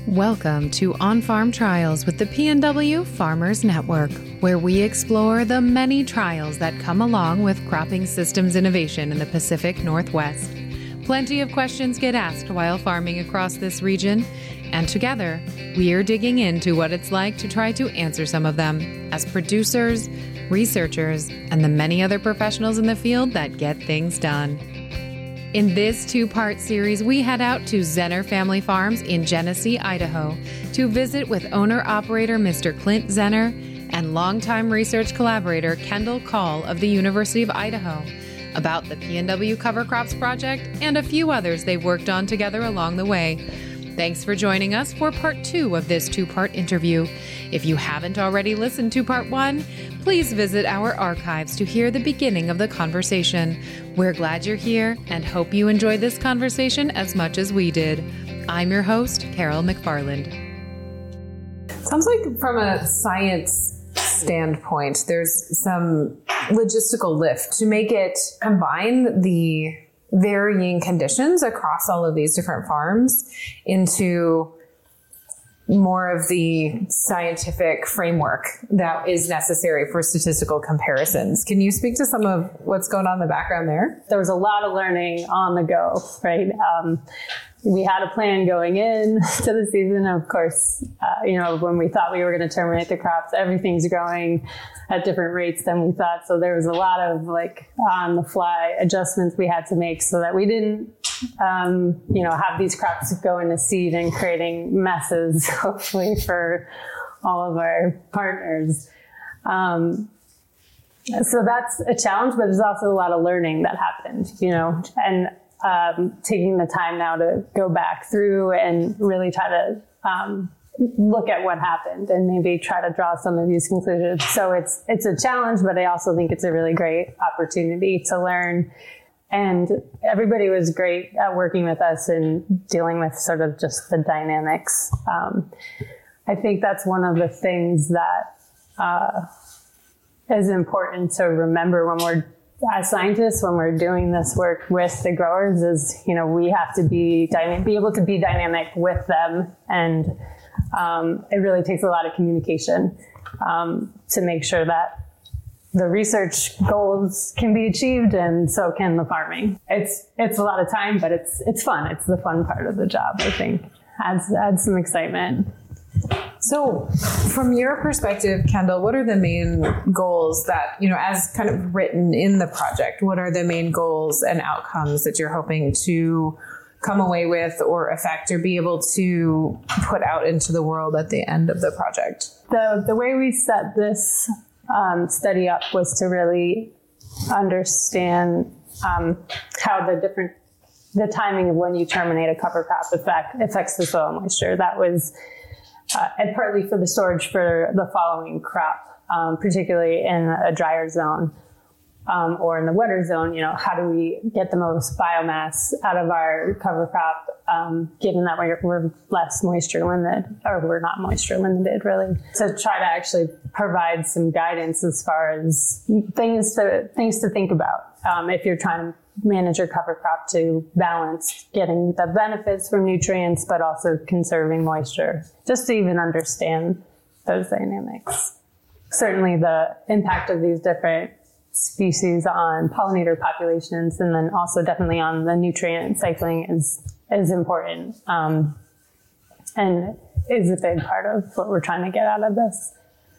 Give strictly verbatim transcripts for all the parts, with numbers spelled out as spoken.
Welcome to On-Farm Trials with the P N W Farmers Network, where we explore the many trials that come along with cropping systems innovation in the Pacific Northwest. Plenty of questions get asked while farming across this region, and together, we're digging into what it's like to try to answer some of them as producers, researchers, and the many other professionals in the field that get things done. In this two-part series, we head out to Zenner Family Farms in Genesee, Idaho, to visit with owner-operator Mister Clint Zenner and longtime research collaborator Kendall Call of the University of Idaho about the P N W Cover Crops Project and a few others they've worked on together along the way. Thanks for joining us for part two of this two-part interview. If you haven't already listened to part one, please visit our archives to hear the beginning of the conversation. We're glad you're here and hope you enjoyed this conversation as much as we did. I'm your host, Carol McFarland. Sounds like from a science standpoint, there's some logistical lift to make it combine the varying conditions across all of these different farms into more of the scientific framework that is necessary for statistical comparisons. Can you speak to some of what's going on in the background there? There was a lot of learning on the go, right? Um, we had a plan going in to the season. Of course, uh, you know, when we thought we were going to terminate the crops, everything's growing at different rates than we thought. So there was a lot of like on the fly adjustments we had to make so that we didn't, um, you know, have these crops go into seed and creating messes, hopefully for all of our partners. Um, so that's a challenge, but there's also a lot of learning that happened, you know, and um, taking the time now to go back through and really try to um, look at what happened and maybe try to draw some of these conclusions. So it's it's a challenge, but I also think it's a really great opportunity to learn. And everybody was great at working with us and dealing with sort of just the dynamics. Um, I think that's one of the things that uh, is important to remember when we're, as scientists, when we're doing this work with the growers is, you know, we have to be dyna- be able to be dynamic with them. And um, it really takes a lot of communication um, to make sure that the research goals can be achieved, and so can the farming. It's it's a lot of time, but it's it's fun. It's the fun part of the job, I think. Adds adds some excitement. So from your perspective, Kendall, what are the main goals that, you know, as kind of written in the project, what are the main goals and outcomes that you're hoping to come away with or affect or be able to put out into the world at the end of the project? The the way we set this Um, study up was to really understand um, how the different, the timing of when you terminate a cover crop effect, affects the soil moisture. That was, uh, and partly for the storage for the following crop, um, particularly in a drier zone um, or in the wetter zone. You know, how do we get the most biomass out of our cover crop, um, given that we're, we're less moisture limited, or we're not moisture limited, really, to try to actually provide some guidance as far as things to things to think about um, if you're trying to manage your cover crop to balance getting the benefits from nutrients, but also conserving moisture, just to even understand those dynamics. Certainly the impact of these different species on pollinator populations, and then also definitely on the nutrient cycling is is important um, and is a big part of what we're trying to get out of this.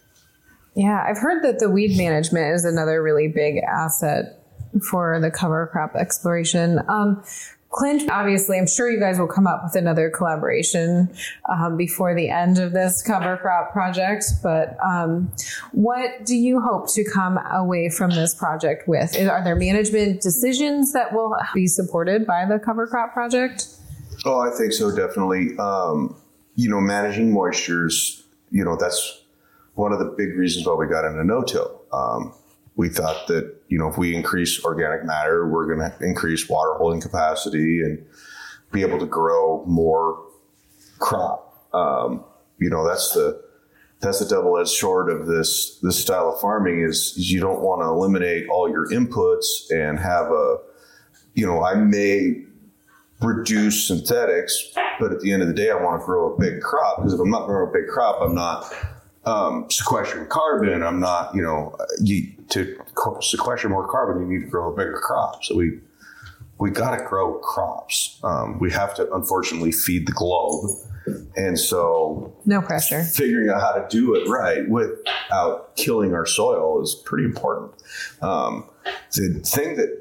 Yeah, I've heard that the weed management is another really big asset for the cover crop exploration. Um, Clint, obviously, I'm sure you guys will come up with another collaboration um, before the end of this cover crop project. But um, what do you hope to come away from this project with? Are there management decisions that will be supported by the cover crop project? Oh, I think so, definitely. Um, you know, managing moistures, you know, that's one of the big reasons why we got into no-till. Um, we thought that, you know, if we increase organic matter, we're going to increase water holding capacity and be able to grow more crop. Um, you know, that's the that's the double-edged sword of this this style of farming is, is you don't want to eliminate all your inputs and have a, you know, I may reduce synthetics, but at the end of the day, I want to grow a big crop, because if I'm not growing a big crop, I'm not um, sequestering carbon. I'm not, you know, you, to sequester more carbon, you need to grow a bigger crop. So we we got to grow crops. Um, we have to, unfortunately, feed the globe. And so no pressure. Figuring out how to do it right without killing our soil is pretty important. Um, the thing that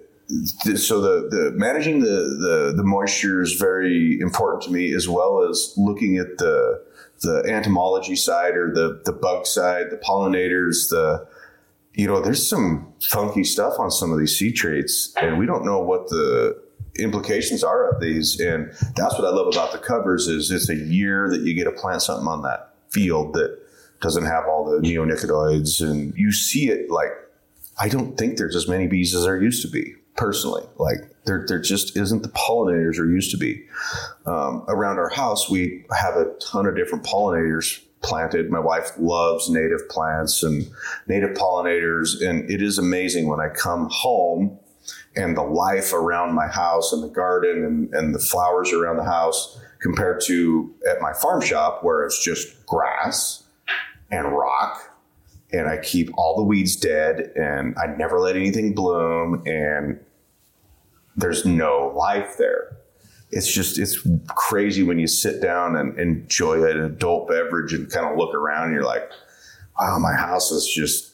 So the, the managing the, the, the moisture is very important to me, as well as looking at the the entomology side, or the, the bug side, the pollinators, the, you know, there's some funky stuff on some of these seed traits, and we don't know what the implications are of these. And that's what I love about the covers, is it's a year that you get to plant something on that field that doesn't have all the neonicotinoids, and you see it. Like, I don't think there's as many bees as there used to be. Personally, like there, there just isn't the pollinators there used to be. Um, around our house, we have a ton of different pollinators planted. My wife loves native plants and native pollinators, and it is amazing when I come home and the life around my house and the garden and, and the flowers around the house compared to at my farm shop, where it's just grass and rock. And I keep all the weeds dead, and I never let anything bloom, and there's no life there. It's just, it's crazy when you sit down and enjoy an adult beverage and kind of look around and you're like, wow, my house is just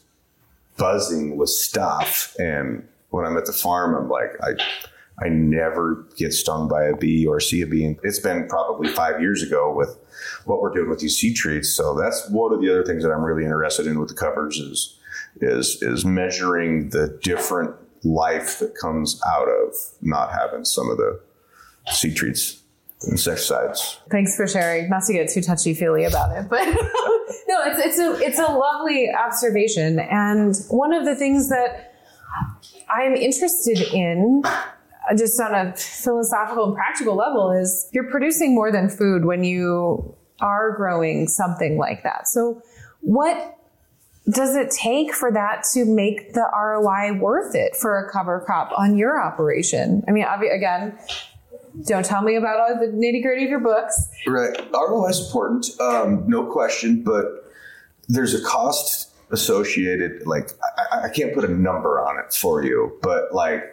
buzzing with stuff. And when I'm at the farm, I'm like, I I never get stung by a bee or see a bee. It's been probably five years ago with what we're doing with these seed treats. So that's one of the other things that I'm really interested in with the covers is, is, is measuring the different life that comes out of not having some of the seed treats, insecticides. Thanks for sharing. Not to get too touchy-feely about it, but no, it's, it's a, it's a lovely observation. And one of the things that I'm interested in, just on a philosophical and practical level, is you're producing more than food when you are growing something like that. So what does it take for that to make the R O I worth it for a cover crop on your operation? I mean, obvi- again, don't tell me about all the nitty gritty of your books. Right. R O I is important, um, no question, but there's a cost associated. Like, I, I can't put a number on it for you, but like,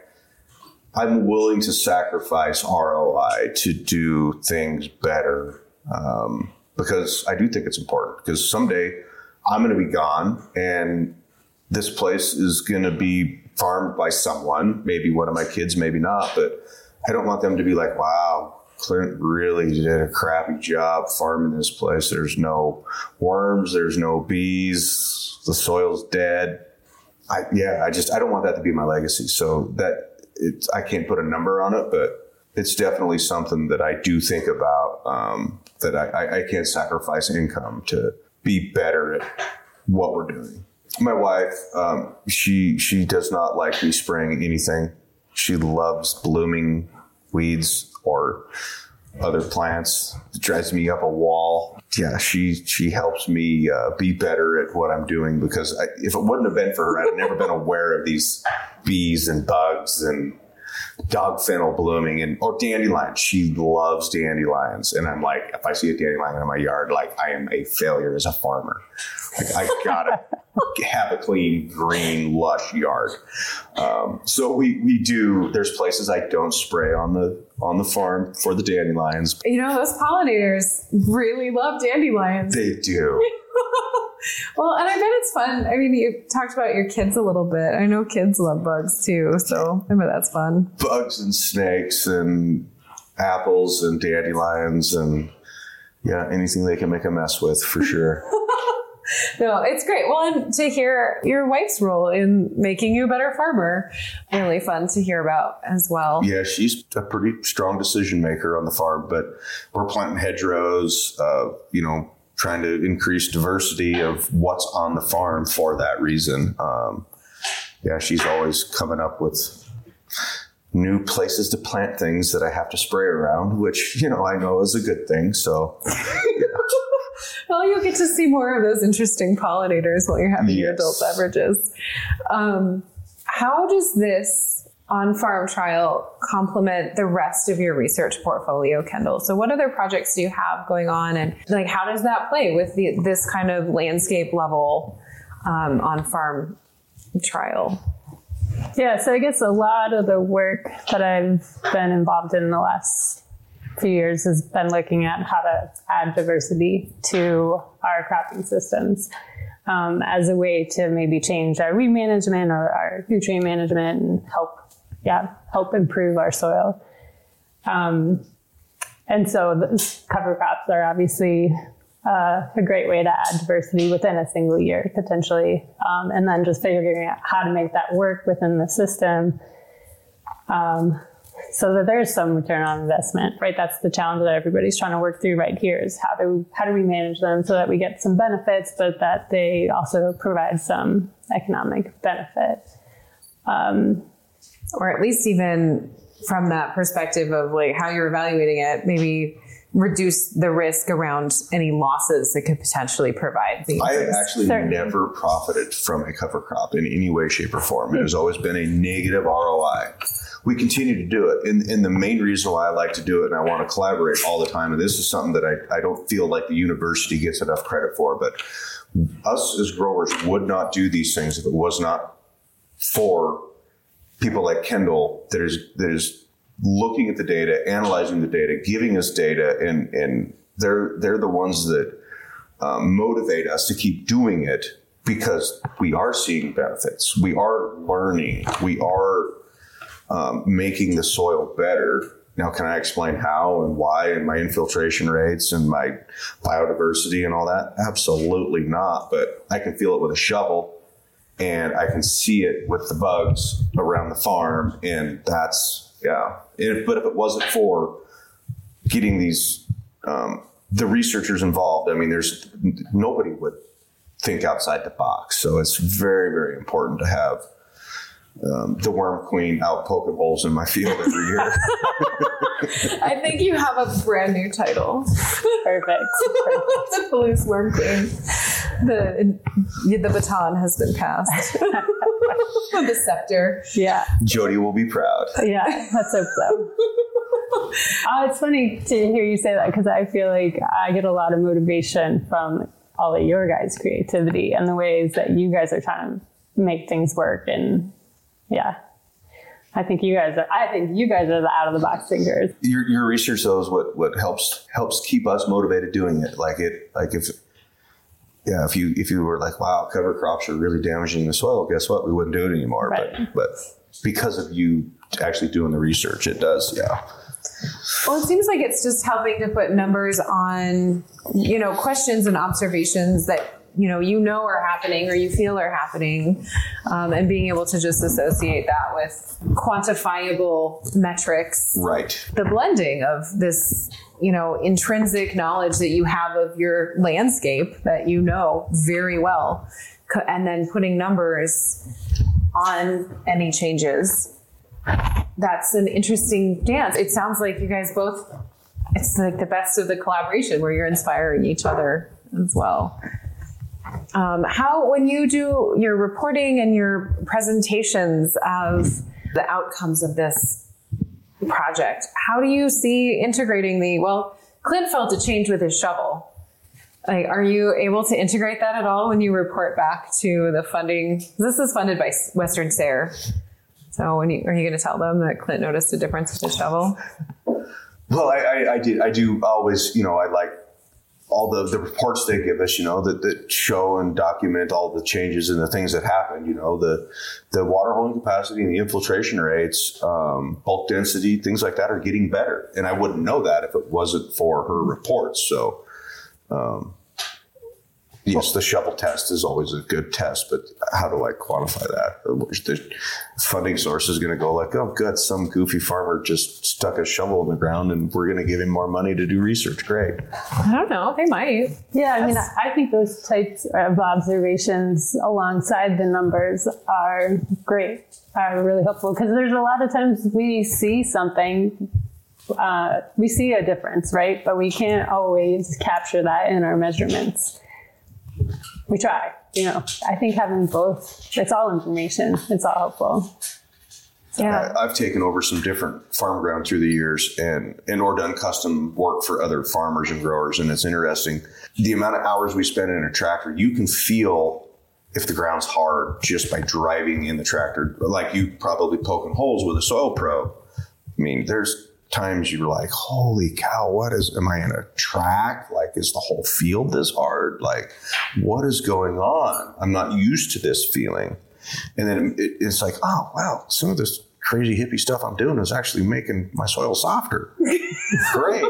I'm willing to sacrifice R O I to do things better, um, because I do think it's important, because someday I'm going to be gone and this place is going to be farmed by someone, maybe one of my kids, maybe not, but I don't want them to be like, wow, Clint really did a crappy job farming this place. There's no worms. There's no bees. The soil's dead. I, yeah, I just, I don't want that to be my legacy. So that it's, I can't put a number on it, but it's definitely something that I do think about, um, that I, I, I can't sacrifice income to be better at what we're doing. My wife, um, she, she does not like me spraying anything. She loves blooming weeds or other plants. It drives me up a wall. Yeah, she she helps me uh, be better at what I'm doing, because I, if it wouldn't have been for her, I'd never been aware of these bees and bugs and dog fennel blooming and or dandelions. She loves dandelions, and I'm like, if I see a dandelion in my yard, like I am a failure as a farmer. Like I gotta have a clean, green, lush yard. Um, so we we do. There's places I don't spray on the on the farm for the dandelions. You know, those pollinators really love dandelions. They do. Well, and I bet it's fun. I mean, you talked about your kids a little bit. I know kids love bugs too, so I bet that's fun. Bugs and snakes and apples and dandelions and yeah, anything they can make a mess with, for sure. No, it's great. Well, and to hear your wife's role in making you a better farmer, really fun to hear about as well. Yeah, she's a pretty strong decision maker on the farm, but we're planting hedgerows, uh, you know, trying to increase diversity of what's on the farm for that reason. Um, yeah, she's always coming up with new places to plant things that I have to spray around, which, you know, I know is a good thing. So, yeah. Well, you'll get to see more of those interesting pollinators while you're having Yes. your adult beverages. Um, how does this on-farm trial complement the rest of your research portfolio, Kendall? So what other projects do you have going on, and like how does that play with the, this kind of landscape level um, on-farm trial? Yeah, so I guess a lot of the work that I've been involved in the last few years has been looking at how to add diversity to our cropping systems um, as a way to maybe change our weed management or our nutrient management and help Yeah, help improve our soil. Um, and so the cover crops are obviously uh, a great way to add diversity within a single year, potentially. Um, and then just figuring out how to make that work within the system um, so that there's some return on investment, right? That's the challenge that everybody's trying to work through right here is how do, how do we manage them so that we get some benefits, but that they also provide some economic benefit. Um, Or at least even from that perspective of like how you're evaluating it, maybe reduce the risk around any losses that could potentially provide. I have actually Certainly. never profited from a cover crop in any way, shape, or form. It has always been a negative R O I. We continue to do it. And, and the main reason why I like to do it and I want to collaborate all the time, and this is something that I, I don't feel like the university gets enough credit for, but us as growers would not do these things if it was not for people like Kendall that is that is looking at the data, analyzing the data, giving us data, and and they're they're the ones that um, motivate us to keep doing it because we are seeing benefits, we are learning, we are um, making the soil better. Now, can I explain how and why and my infiltration rates and my biodiversity and all that? Absolutely not. But I can feel it with a shovel. And I can see it with the bugs around the farm. And that's, yeah. If, but if it wasn't for getting these, um, the researchers involved, I mean, there's nobody would think outside the box. So it's very, very important to have um, the worm queen out poking holes in my field every year. I think you have a brand new title. Perfect. Perfect. The police worm queen. The the baton has been passed. The scepter. Yeah. Jody will be proud. Yeah, let's hope so. Uh, it's funny to hear you say that because I feel like I get a lot of motivation from all of your guys' creativity and the ways that you guys are trying to make things work. And yeah, I think you guys are, I think you guys are the out of the box thinkers. Your, your research though is what, what helps, helps keep us motivated doing it. Like it, like if, yeah, if you, if you were like, wow, cover crops are really damaging the soil, guess what? We wouldn't do it anymore. Right. But, but because of you actually doing the research, it does. Yeah. Well, it seems like it's just helping to put numbers on, you know, questions and observations that, you know, you know are happening or you feel are happening, um, and being able to just associate that with quantifiable metrics. Right. The blending of this, you know, intrinsic knowledge that you have of your landscape that you know very well, and then putting numbers on any changes. That's an interesting dance. It sounds like you guys both, it's like the best of the collaboration where you're inspiring each other as well. Um, how, when you do your reporting and your presentations of the outcomes of this project, how do you see integrating the, well, Clint felt a change with his shovel. Like, are you able to integrate that at all when you report back to the funding? This is funded by Western S A R E. So when you, are you going to tell them that Clint noticed a difference with his shovel? Well, I, I, I did. I do always, you know, I like all the, the reports they give us, you know, that, that show and document all the changes and the things that happen, you know, the, the water holding capacity and the infiltration rates, um, bulk density, things like that are getting better. And I wouldn't know that if it wasn't for her reports. So, um, yes, the shovel test is always a good test, but how do I quantify that? The funding source is going to go like, oh, good, some goofy farmer just stuck a shovel in the ground and we're going to give him more money to do research. Great. I don't know. They might. Yeah, I mean, I think those types of observations alongside the numbers are great, are really helpful, because there's a lot of times we see something, uh, we see a difference, right? But we can't always capture that in our measurements. We try, you know, I think having both, it's all information. It's all helpful. Yeah. I, I've taken over some different farm ground through the years and, and or done custom work for other farmers and growers. And it's interesting. The amount of hours we spend in a tractor, you can feel if the ground's hard just by driving in the tractor, like you probably poking holes with a Soil Pro. I mean, there's times you're like, holy cow, what is, am I in a track? Like, is the whole field this hard? Like, what is going on? I'm not used to this feeling. And then it, it's like, oh, wow, some of this crazy hippie stuff I'm doing is actually making my soil softer. Great.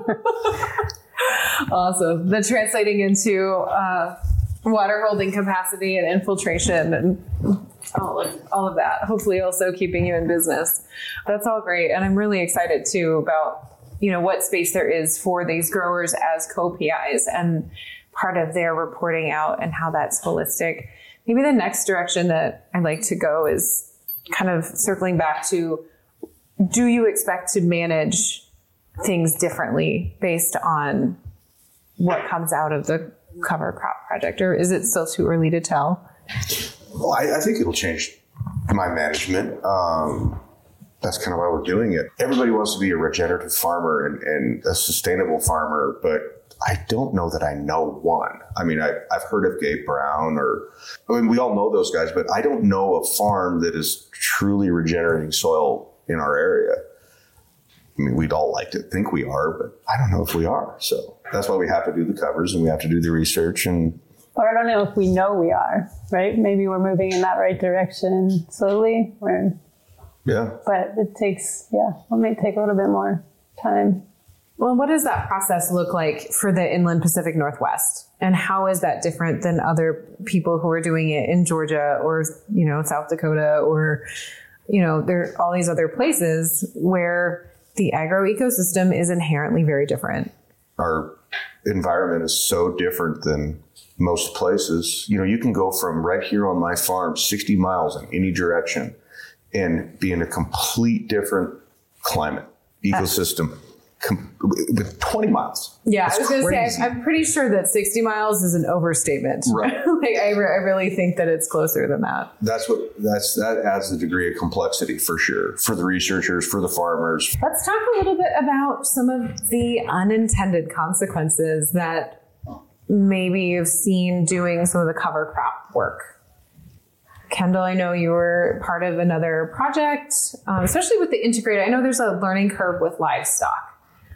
Awesome. Then translating into uh, water holding capacity and infiltration and all of, all of that, hopefully also keeping you in business. That's all great. And I'm really excited too about, you know, what space there is for these growers as co-P Is and part of their reporting out and how that's holistic. Maybe the next direction that I'd like to go is kind of circling back to, do you expect to manage things differently based on what comes out of the cover crop project, or is it still too early to tell? Well, I, I think it'll change my management. Um, that's kind of why we're doing it. Everybody wants to be a regenerative farmer and, and a sustainable farmer, but I don't know that I know one. I mean, I, I've heard of Gabe Brown, or I mean, we all know those guys, but I don't know a farm that is truly regenerating soil in our area. I mean, we'd all like to think we are, but I don't know if we are. So that's why we have to do the covers and we have to do the research. And or I don't know if we know we are, right? Maybe we're moving in that right direction slowly. We're, yeah. But it takes, yeah, it may take a little bit more time. Well, what does that process look like for the Inland Pacific Northwest? And how is that different than other people who are doing it in Georgia or, you know, South Dakota, or, you know, there are all these other places where the agroecosystem is inherently very different. Our environment is so different than most places. You know, you can go from right here on my farm, sixty miles in any direction, and be in a complete different climate, ecosystem. Com- with twenty miles. Yeah, That's I was going to crazy. say, I'm pretty sure that sixty miles is an overstatement. Right. like I, re- I really think that it's closer than that. That's what, that's, that adds a degree of complexity for sure, for the researchers, for the farmers. Let's talk a little bit about some of the unintended consequences that maybe you've seen doing some of the cover crop work. Kendall, I know you were part of another project, um, especially with the integrated. I know there's a learning curve with livestock.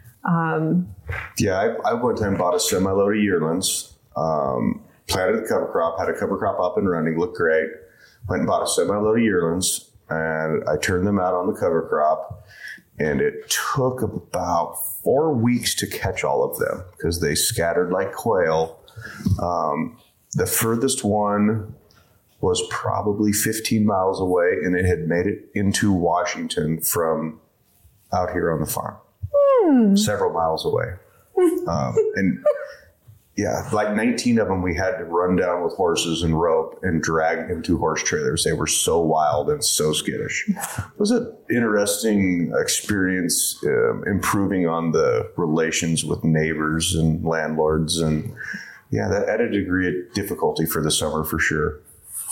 Um, Yeah, I, I one time bought a semi-load of yearlings, um, planted the cover crop, had a cover crop up and running, looked great. Went and bought a semi-load of yearlings, and I turned them out on the cover crop. And it took about four weeks to catch all of them because they scattered like quail. Um, the furthest one was probably fifteen miles away, and it had made it into Washington from out here on the farm. Several miles away. Um, and yeah, like nineteen of them we had to run down with horses and rope and drag into horse trailers. They were so wild and so skittish. It was an interesting experience, um, improving on the relations with neighbors and landlords. And yeah, that added a degree of difficulty for the summer for sure.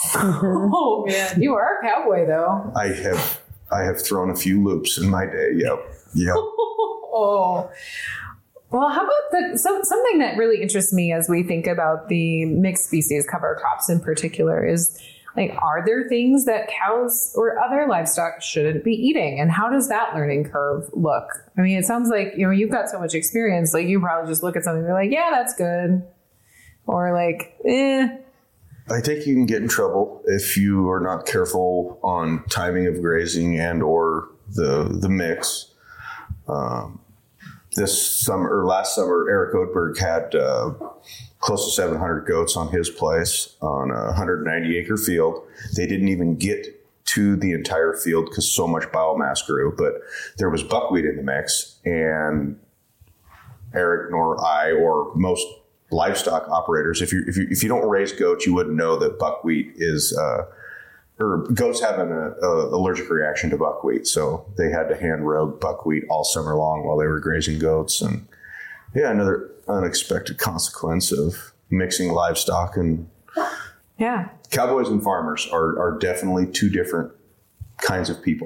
oh man, you are a cowboy though. I have, I have thrown a few loops in my day. Yep. Yep. Oh, well, how about the, so, something that really interests me as we think about the mixed species cover crops in particular is, like, are there things that cows or other livestock shouldn't be eating? And how does that learning curve look? I mean, it sounds like, you know, you've got so much experience, like you probably just look at something and you're like, yeah, that's good. Or like, eh. I think you can get in trouble if you are not careful on timing of grazing and or the the mix. Um, this summer or last summer, Eric Oatberg had uh, close to seven hundred goats on his place on a one hundred ninety acre field. They didn't even get to the entire field because so much biomass grew, but there was buckwheat in the mix, and Eric nor I or most livestock operators, if you if you if you don't raise goats, you wouldn't know that buckwheat is uh, or goats have an uh, uh, allergic reaction to buckwheat, so they had to hand row buckwheat all summer long while they were grazing goats. And yeah, another unexpected consequence of mixing livestock. And Yeah. cowboys and farmers are are definitely two different kinds of people.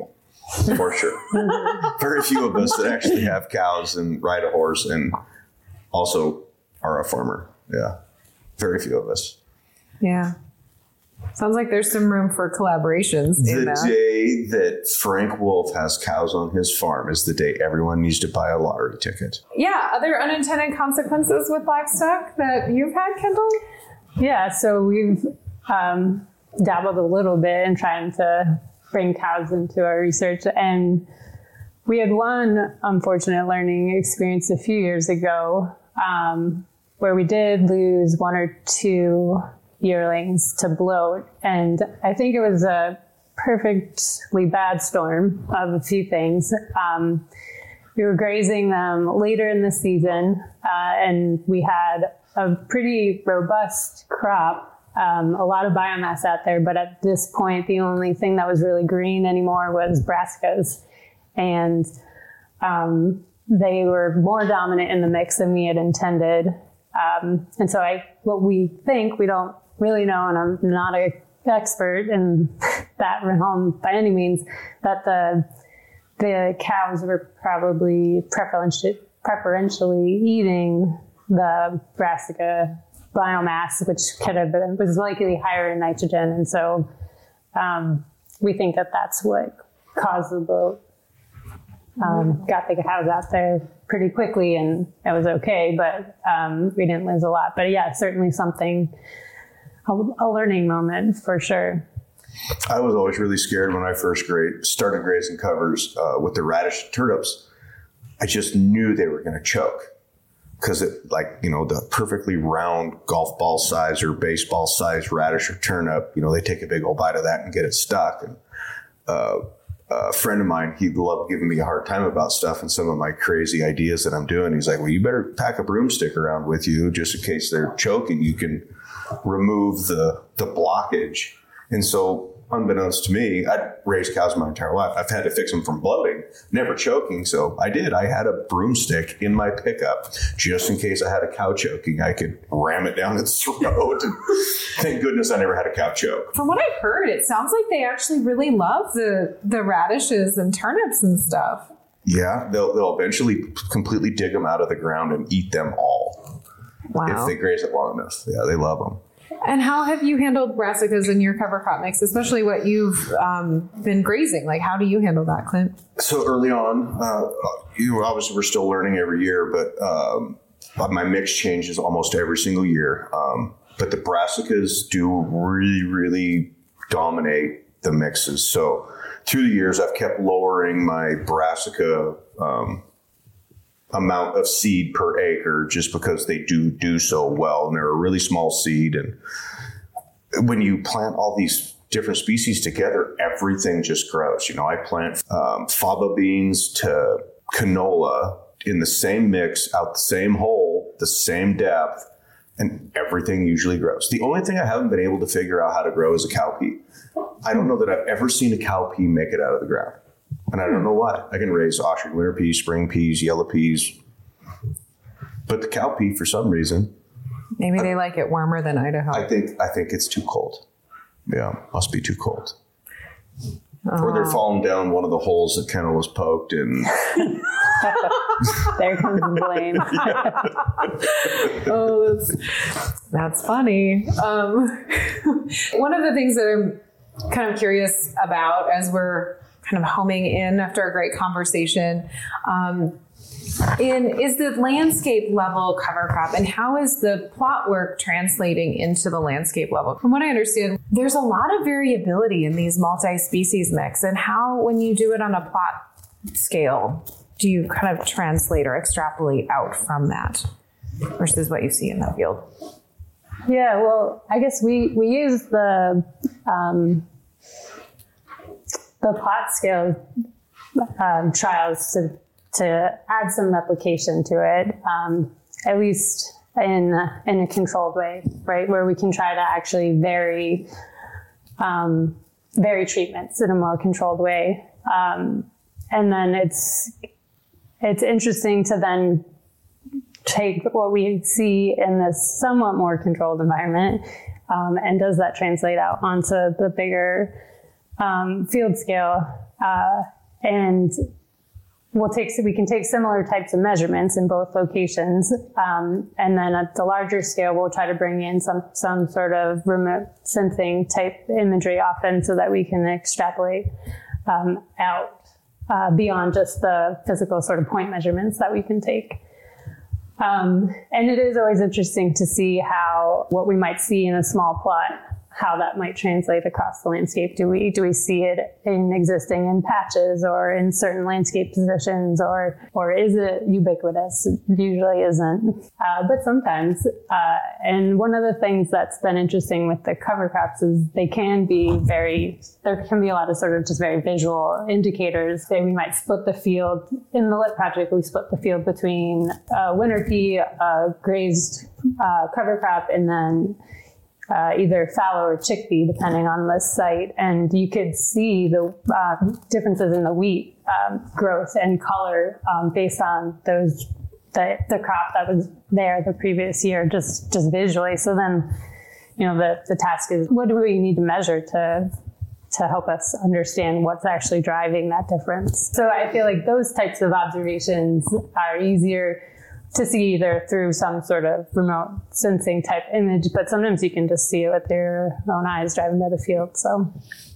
for sure. Very few of us that actually have cows and ride a horse and also are a farmer. Yeah. Very few of us. Yeah. Sounds like there's some room for collaborations in The that. day that Frank Wolf has cows on his farm is the day everyone needs to buy a lottery ticket. Yeah. Other unintended consequences with livestock that you've had, Kendall? Yeah, so we've um, dabbled a little bit in trying to bring cows into our research. And we had one unfortunate learning experience a few years ago um, where we did lose one or two yearlings to bloat. And I think it was a perfectly bad storm of a few things. Um, we were grazing them later in the season, uh, and we had a pretty robust crop, um, a lot of biomass out there. But at this point, the only thing that was really green anymore was brassicas. And um, they were more dominant in the mix than we had intended. Um, and so I, what we think, we don't really know, and I'm not an expert in that realm by any means, that the the cows were probably preferentially, preferentially eating the brassica biomass, which could have been, was likely higher in nitrogen. And so um, we think that that's what caused the bloat. Um, got the cows out there pretty quickly and it was okay, but um, we didn't lose a lot. But yeah, certainly something, a, a learning moment for sure. I was always really scared when I first gra- started grazing covers uh, with the radish and turnips. I just knew they were going to choke because it, like, you know, the perfectly round golf ball size or baseball size radish or turnip, you know, they take a big old bite of that and get it stuck. And uh, a friend of mine, he loved giving me a hard time about stuff and some of my crazy ideas that I'm doing. He's like, well, you better pack a broomstick around with you just in case they're choking. You can remove the the blockage. And so, unbeknownst to me, I'd raised cows my entire life. I've had to fix them from bloating, never choking. So I did. I had a broomstick in my pickup just in case I had a cow choking. I could ram it down its throat. And thank goodness I never had a cow choke. From what I've heard, it sounds like they actually really love the, the radishes and turnips and stuff. Yeah, they'll they'll eventually completely dig them out of the ground and eat them all. Wow. If they graze it long enough. Yeah, they love them. And how have you handled brassicas in your cover crop mix, especially what you've um, been grazing? Like, how do you handle that, Clint? So early on, uh, you obviously we're still learning every year, but um, my mix changes almost every single year. Um, but the brassicas do really, really dominate the mixes. So through the years, I've kept lowering my brassica um, amount of seed per acre just because they do do so well, and they're a really small seed. And when you plant all these different species together, everything just grows. You know, I plant um, faba beans to canola in the same mix, out the same hole, the same depth, and everything usually grows. The only thing I haven't been able to figure out how to grow is a cowpea. I don't know that I've ever seen a cowpea make it out of the ground. And I don't know why. I can raise Austrian winter peas, spring peas, yellow peas. But the cowpea, for some reason, Maybe they like it warmer than Idaho. I think I think it's too cold. Yeah, must be too cold. Uh, or they're falling down one of the holes that Kendall was poked and there comes the blame. Oh, that's, that's funny. Um, one of the things that I'm kind of curious about as we're kind of homing in after a great conversation um, in is the landscape level cover crop, and how is the plot work translating into the landscape level? From what I understand, there's a lot of variability in these multi-species mix, and how, when you do it on a plot scale, do you kind of translate or extrapolate out from that versus what you see in the field? Yeah, well, I guess we, we use the um, the plot scale um, trials to to add some replication to it, um, at least in in a controlled way, right, where we can try to actually vary um, vary treatments in a more controlled way, um, and then it's it's interesting to then take what we see in this somewhat more controlled environment, um, and does that translate out onto the bigger um, field scale? Uh, and we'll take, we can take similar types of measurements in both locations. Um, and then at the larger scale, we'll try to bring in some, some sort of remote sensing type imagery often so that we can extrapolate um, out uh, beyond just the physical sort of point measurements that we can take. Um, and it is always interesting to see how what we might see in a small plot, how that might translate across the landscape. Do we do we see it in existing in patches or in certain landscape positions, or or is it ubiquitous? It usually isn't, uh, but sometimes. Uh, and one of the things that's been interesting with the cover crops is they can be very, there can be a lot of sort of just very visual indicators. Say we might split the field. In the Lit project, we split the field between uh, winter pea, uh, grazed uh, cover crop, and then Uh, either fallow or chickpea, depending on the site. And you could see the uh, differences in the wheat um, growth and color um, based on those the, the crop that was there the previous year, just just visually. So then, you know, the, the task is, what do we need to measure to to help us understand what's actually driving that difference? So I feel like those types of observations are easier to see either through some sort of remote sensing type image, but sometimes you can just see it with your own eyes driving by the field. So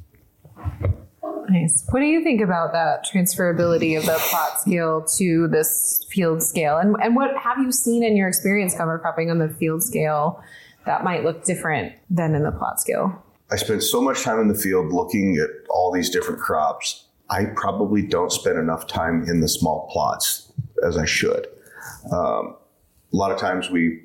nice. What do you think about that transferability of the plot scale to this field scale? And and what have you seen in your experience cover cropping on the field scale that might look different than in the plot scale? I spend so much time in the field looking at all these different crops. I probably don't spend enough time in the small plots as I should. Um, a lot of times we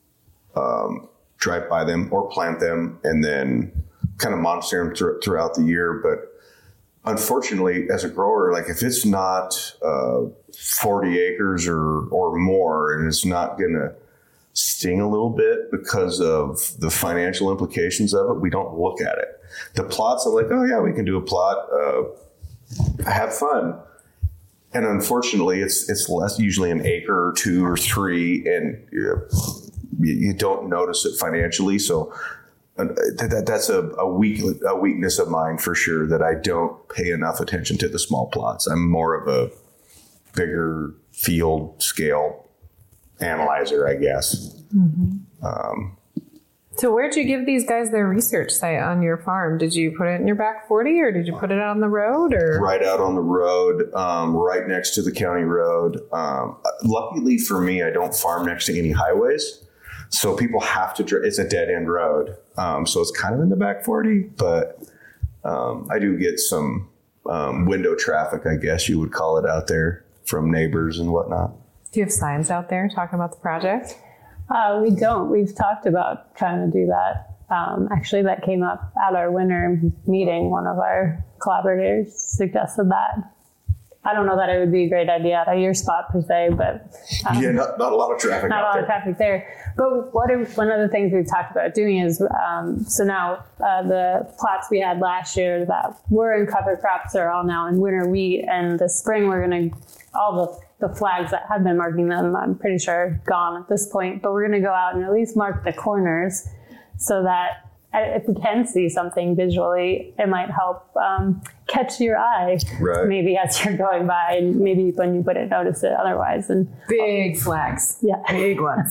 um, drive by them or plant them and then kind of monitor them th- throughout the year. But unfortunately, as a grower, like if it's not uh, forty acres or, or more, and it's not going to sting a little bit because of the financial implications of it, we don't look at it. The plots are like, oh yeah, we can do a plot, uh, have fun. And unfortunately, it's it's less, usually an acre or two or three, and you, you don't notice it financially. So uh, that, that's a, a, weak, a weakness of mine for sure, that I don't pay enough attention to the small plots. I'm more of a bigger field scale analyzer, I guess. Mm-hmm. Um, So where'd you give these guys their research site on your farm? Did you put it in your back forty, or did you put it out on the road? Or right out on the road, um, right next to the county road. Um, luckily for me, I don't farm next to any highways. So people have to, dr- it's a dead end road. Um, so it's kind of in the back forty, but um, I do get some um, window traffic, I guess you would call it, out there from neighbors and whatnot. Do you have signs out there talking about the project? Uh, we don't. We've talked about trying to do that. Um, actually, that came up at our winter meeting. One of our collaborators suggested that. I don't know that it would be a great idea at your spot per se, but um, yeah, not, not a lot of traffic. Not out a lot there. of traffic there. But what if, one of the things we've talked about doing is um, so now uh, the plots we had last year that were in cover crops are all now in winter wheat, and this spring we're going to all the the flags that have been marking them, I'm pretty sure, are gone at this point. But we're going to go out and at least mark the corners so that if we can see something visually, it might help um, catch your eye, right, maybe as you're going by, and maybe when you wouldn't notice it otherwise. And big flags, yeah, big ones.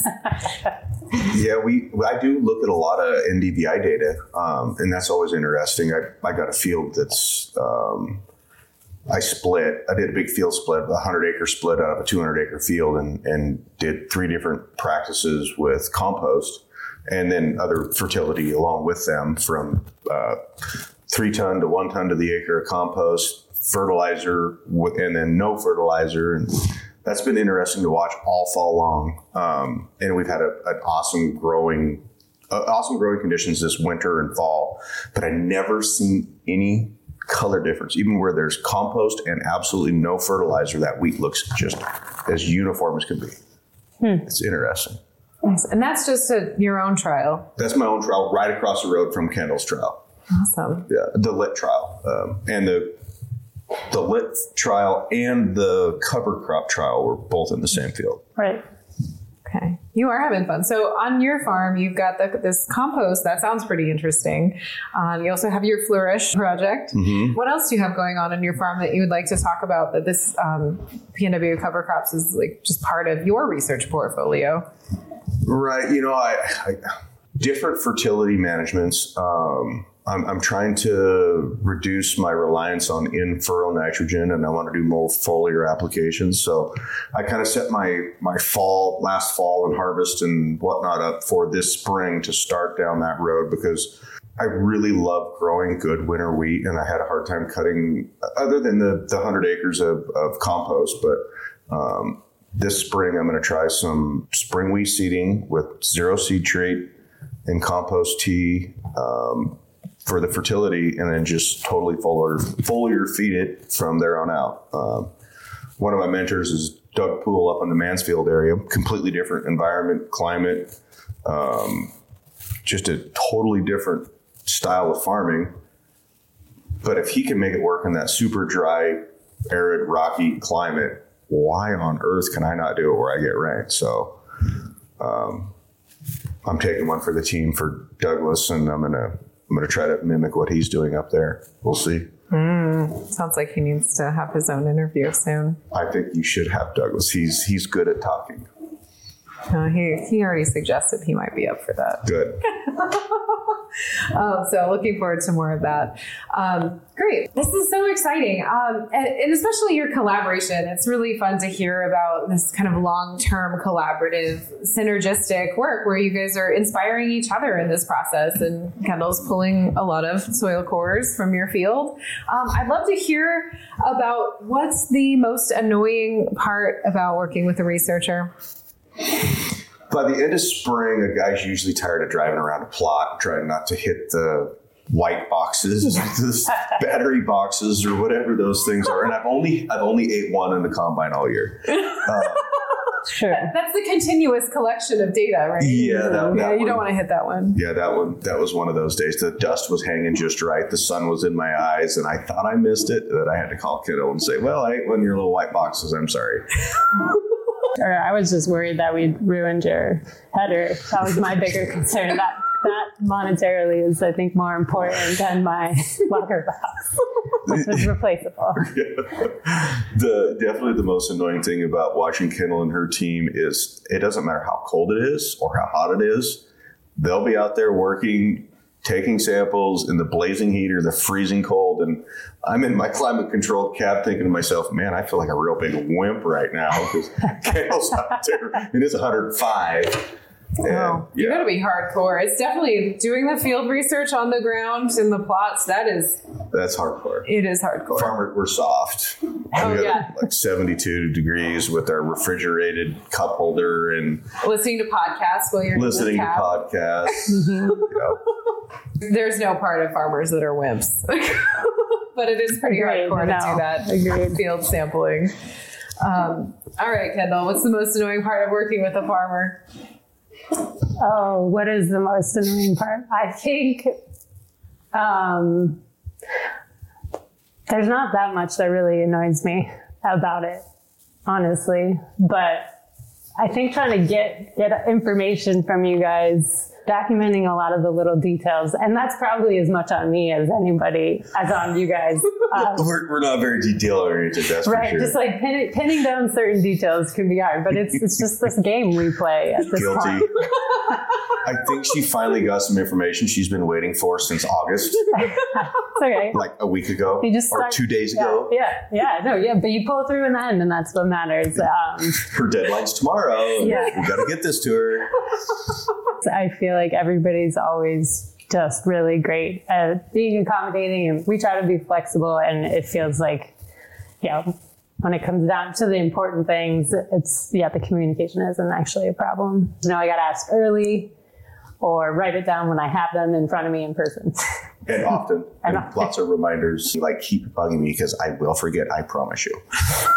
Yeah, we I do look at a lot of N D V I data, um, and that's always interesting. I I got a field that's um, I split. I did a big field split, a one hundred acre split out of a two hundred acre field, and and did three different practices with compost, and then other fertility along with them, from uh, three ton to one ton to the acre of compost, fertilizer, with, and then no fertilizer. And that's been interesting to watch all fall long. Um, and we've had a, an awesome growing, uh, awesome growing conditions this winter and fall, but I never seen any color difference. Even where there's compost and absolutely no fertilizer, that wheat looks just as uniform as can be. Hmm. It's interesting. Nice. And that's just a, your own trial? That's my own trial right across the road from Kendall's trial. Awesome. Yeah, the Lit trial. Um, and the the Lit trial and the cover crop trial were both in the same field. Right. Okay. You are having fun. So on your farm, you've got the, this compost. That sounds pretty interesting. Uh, you also have your Flourish project. Mm-hmm. What else do you have going on on your farm that you would like to talk about that this um, P N W cover crops is like just part of your research portfolio? Right. You know, I, I different fertility managements. Um, I'm, I'm trying to reduce my reliance on in-furrow nitrogen, and I want to do more foliar applications. So I kind of set my my fall, last fall and harvest and whatnot up for this spring to start down that road, because I really love growing good winter wheat, and I had a hard time cutting, other than the, the one hundred acres of, of compost. But um, this spring, I'm going to try some spring wheat seeding with zero seed trait and compost tea, um, for the fertility, and then just totally foliar, foliar feed it from there on out. Um, one of my mentors is Doug Poole up in the Mansfield area, completely different environment, climate, um, just a totally different style of farming. But if he can make it work in that super dry, arid, rocky climate, why on earth can I not do it where I get rain? So um, I'm taking one for the team for Douglas, and I'm going to I'm going to try to mimic what he's doing up there. We'll see. Mm, sounds like he needs to have his own interview soon. I think you should have Douglas. He's he's good at talking. Uh, he he already suggested he might be up for that. Good. um, so looking forward to more of that. Um, great. This is so exciting. Um, and, and especially your collaboration. It's really fun to hear about this kind of long-term collaborative synergistic work where you guys are inspiring each other in this process, and Kendall's pulling a lot of soil cores from your field. Um, I'd love to hear about what's the most annoying part about working with a researcher. By the end of spring, a guy's usually tired of driving around a plot, trying not to hit the white boxes, the battery boxes, or whatever those things are. And I've only I've only ate one in the combine all year. Uh, Sure. That's the continuous collection of data, right? Yeah, that, that yeah. You one, don't want to hit that one. Yeah, that one. That was one of those days. The dust was hanging just right. The sun was in my eyes, and I thought I missed it. That I had to call Kiddo and say, "Well, I ate one of your little white boxes. I'm sorry." Or I was just worried that we'd ruined your header. That was my bigger concern. That that monetarily is, I think, more important than my locker box, which is replaceable. the definitely the most annoying thing about watching Kendall and her team is it doesn't matter how cold it is or how hot it is. They'll be out there working, taking samples in the blazing heat or the freezing cold. And I'm in my climate controlled cab thinking to myself, man, I feel like a real big wimp right now because Kendall's out there. It is one hundred five. And, oh, you yeah. got to be hardcore. It's definitely doing the field research on the ground in the plots. That is, That's hardcore. it is hardcore. Farmer, we're soft. Oh, we got yeah. like seventy-two degrees with our refrigerated cup holder and Listening to podcasts while you're listening in to the cab. podcasts. You know. There's no part of farmers that are wimps, but it is pretty Agreed. hardcore No. to do that Agreed. field sampling. Um, all right, Kendall, what's the most annoying part of working with a farmer? Oh, what is the most annoying part? I think um, there's not that much that really annoys me about it, honestly. But I think trying to get get information from you guys, documenting a lot of the little details, and that's probably as much on me as anybody, as on you guys. Um, We're, we're not very detail oriented, that's Right, for sure. just like pinning, pinning down certain details can be hard, but it's it's just this game we play at this Guilty. point. I think she finally got some information she's been waiting for since August, It's okay. like a week ago You just or start- two days yeah, ago. Yeah, yeah, no, yeah, but you pull through in the end, and that's what matters. Um, Her deadline's tomorrow. Yeah. We got to get this to her. I feel like everybody's always just really great at being accommodating, and we try to be flexible, and it feels like, you know, when it comes down to the important things, it's, yeah, the communication isn't actually a problem. You know, I got to ask early or write it down when I have them in front of me in person. And often. And And often. lots of reminders. Like, keep bugging me because I will forget, I promise you.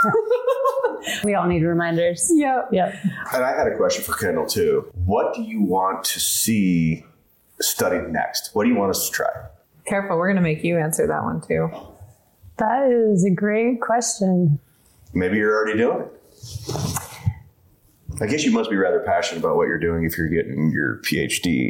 We all need reminders. Yep. Yep. And I had a question for Kendall, too. What do you want to see studied next? What do you want us to try? Careful, we're going to make you answer that one too. That is a great question. Maybe you're already doing it. I guess you must be rather passionate about what you're doing if you're getting your PhD.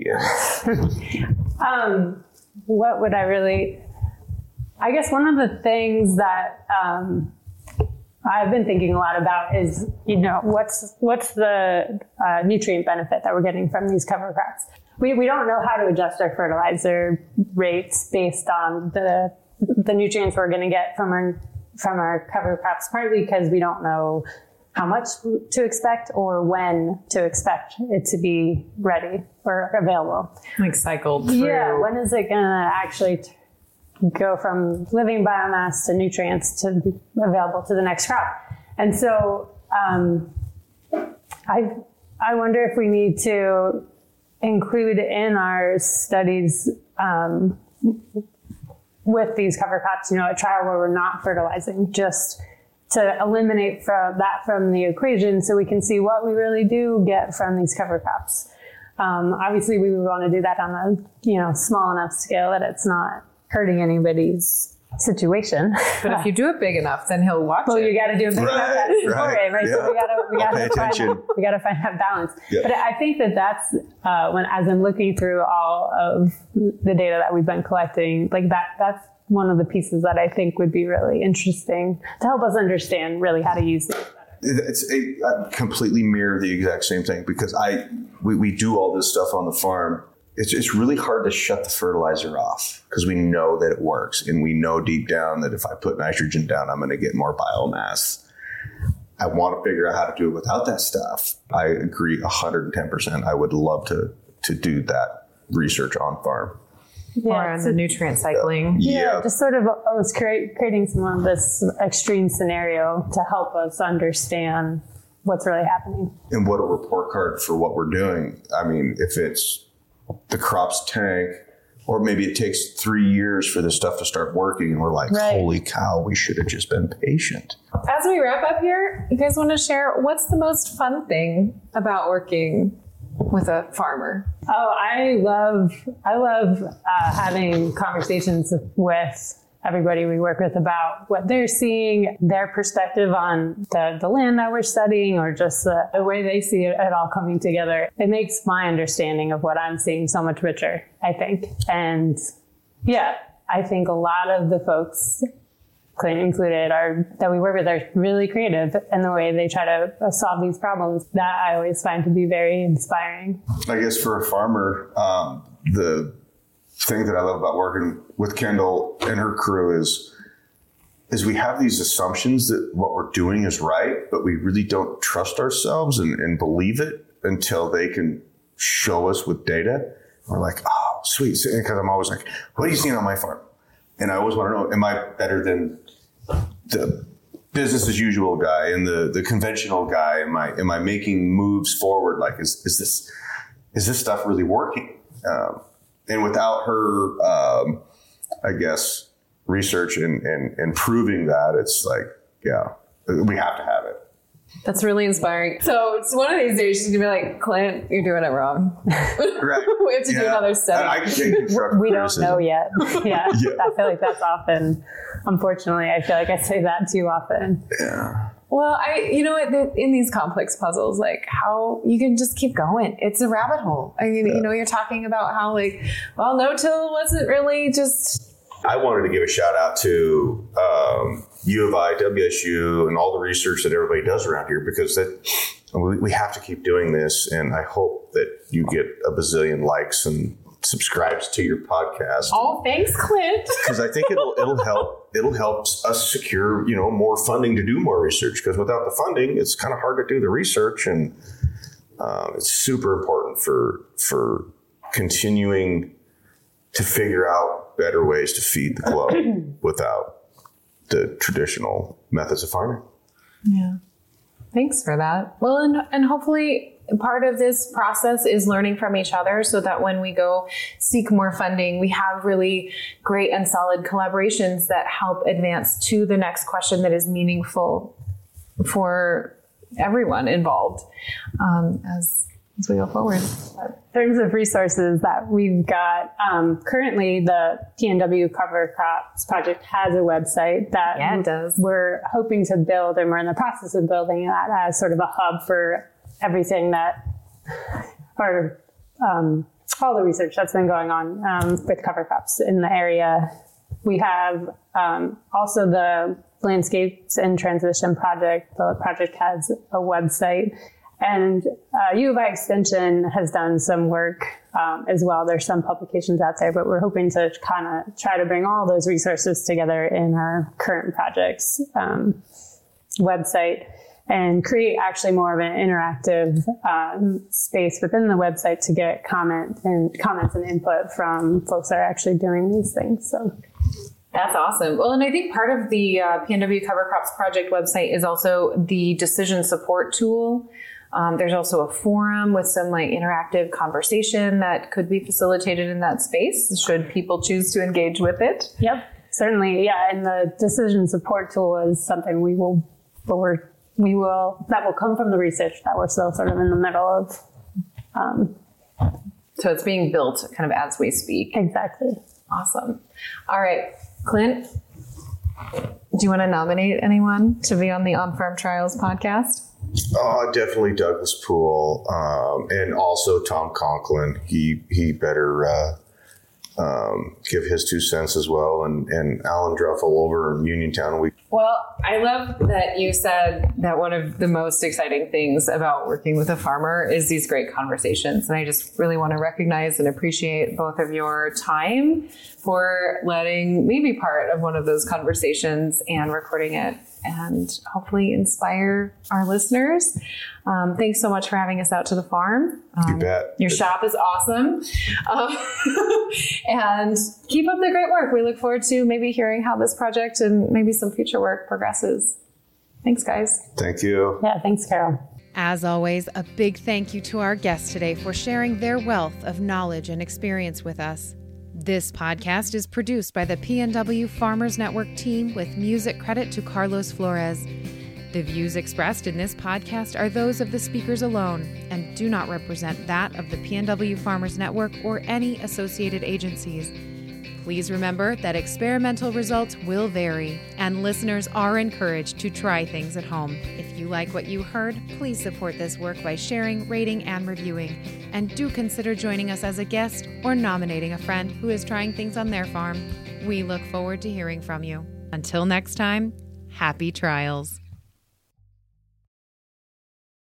um, what would I really, I guess one of the things that um, I've been thinking a lot about is, you know, what's what's the uh, nutrient benefit that we're getting from these cover crops? We we don't know how to adjust our fertilizer rates based on the the nutrients we're going to get from our from our cover crops, partly because we don't know how much to expect or when to expect it to be ready or available. Like cycled through. Yeah, when is it going to actually t- go from living biomass to nutrients to be available to the next crop? And so um, I I wonder if we need to include in our studies um, with these cover crops, you know, a trial where we're not fertilizing, just to eliminate from that from the equation so we can see what we really do get from these cover crops. Um, obviously, we would want to do that on a, you know, small enough scale that it's not hurting anybody's situation. But if you do it big enough, then he'll watch well, it. you got to do it big enough. That's the right, right? yeah. So we got to we got pay to find attention. that, we got to find that balance. Yeah. But I think that that's uh, when, as I'm looking through all of the data that we've been collecting, like that, that's one of the pieces that I think would be really interesting to help us understand really how to use these. It's a, I completely mirror the exact same thing because I we, we do all this stuff on the farm. It's it's really hard to shut the fertilizer off because we know that it works and we know deep down that if I put nitrogen down, I'm going to get more biomass. I want to figure out how to do it without that stuff. I agree one hundred ten percent. I would love to to do that research on farm. Yeah, or on so- the nutrient cycling. Yeah, Yeah. just sort of I was create, creating some of this extreme scenario to help us understand what's really happening. And what a report card for what we're doing. I mean, if it's the crops tank, or maybe it takes three years for this stuff to start working, and we're like, Right. holy cow, we should have just been patient. As we wrap up here, you guys want to share what's the most fun thing about working with a farmer? Oh, I love I love uh, having conversations with everybody we work with about what they're seeing, their perspective on the, the land that we're studying, or just the, the way they see it, it all coming together. It makes my understanding of what I'm seeing so much richer, I think. And yeah, I think a lot of the folks, Clint included, are that we work with are really creative in the way they try to solve these problems. That I always find to be very inspiring. I guess for a farmer, um, the thing that I love about working with Kendall and her crew is, is we have these assumptions that what we're doing is right, but we really don't trust ourselves and, and believe it until they can show us with data. We're like, oh, sweet. Because I'm always like, what are you seeing on my farm? And I always want to know, am I better than the business as usual guy and the, the conventional guy? Am I, am I making moves forward? Like, is, is this, is this stuff really working? Um, and without her, um, I guess, research and, and, and proving that, it's like, yeah, we have to have it. That's really inspiring. So it's one of these days she's gonna be like, Clint, you're doing it wrong. Right. We have to do another study. I, I can take constructive We don't criticism. know yet. Yeah, Yeah. I feel like that's often, unfortunately, I feel like I say that too often. Yeah. Well, I, you know what, the- in these complex puzzles, like how you can just keep going. It's a rabbit hole. I mean, you know, you're talking about how like, well, no-till wasn't really just. I wanted to give a shout out to um, U of I, W S U, and all the research that everybody does around here, because that we, we have to keep doing this. And I hope that you get a bazillion likes and subscribes to your podcast. Oh, thanks, Clint. Because I think it'll it'll help it'll help us secure, you know, more funding to do more research. Because without the funding, it's kind of hard to do the research, and um, it's super important for for continuing to figure out better ways to feed the globe without the traditional methods of farming. Yeah. Thanks for that. Well, and, and hopefully part of this process is learning from each other so that when we go seek more funding, we have really great and solid collaborations that help advance to the next question that is meaningful for everyone involved um, as, as we go forward. In terms of resources that we've got, um, currently the P N W Cover Crops Project has a website that Yeah, it does. we're hoping to build, and we're in the process of building that as sort of a hub for everything that, or um, all the research that's been going on um, with cover crops in the area. We have um, also the Landscapes in Transition project. The project has a website, and uh, U of I Extension has done some work um, as well. There's some publications out there, but we're hoping to kind of try to bring all those resources together in our current projects um, website and create actually more of an interactive um, space within the website to get comment and comments and input from folks that are actually doing these things. So. That's awesome. Well, and I think part of the uh, P N W Cover Crops Project website is also the decision support tool. Um, there's also a forum with some like interactive conversation that could be facilitated in that space should people choose to engage with it. Yep, certainly. Yeah, and the decision support tool is something we will, but we're, we will, that will come from the research that we're still sort of in the middle of. Um, so it's being built kind of as we speak. Exactly. Awesome. All right, Clint, do you want to nominate anyone to be on the On Farm Trials podcast? Uh, definitely Douglas Poole, um, and also Tom Conklin. He he better uh, um, give his two cents as well, and, and Alan Druffel over in Uniontown. We Well, I love that you said that one of the most exciting things about working with a farmer is these great conversations. And I just really want to recognize and appreciate both of your time for letting me be part of one of those conversations and recording it and hopefully inspire our listeners. Um, thanks so much for having us out to the farm. Um, you bet. Your shop is awesome. Um, and keep up the great work. We look forward to maybe hearing how this project and maybe some future work progresses. Thanks, guys. Thank you. Yeah, thanks, Carol. As always, a big thank you to our guests today for sharing their wealth of knowledge and experience with us. This podcast is produced by the P N W Farmers Network team with music credit to Carlos Flores. The views expressed in this podcast are those of the speakers alone and do not represent that of the P N W Farmers Network or any associated agencies. Please remember that experimental results will vary, and listeners are encouraged to try things at home. If you like what you heard, please support this work by sharing, rating, and reviewing. And do consider joining us as a guest or nominating a friend who is trying things on their farm. We look forward to hearing from you. Until next time, happy trials.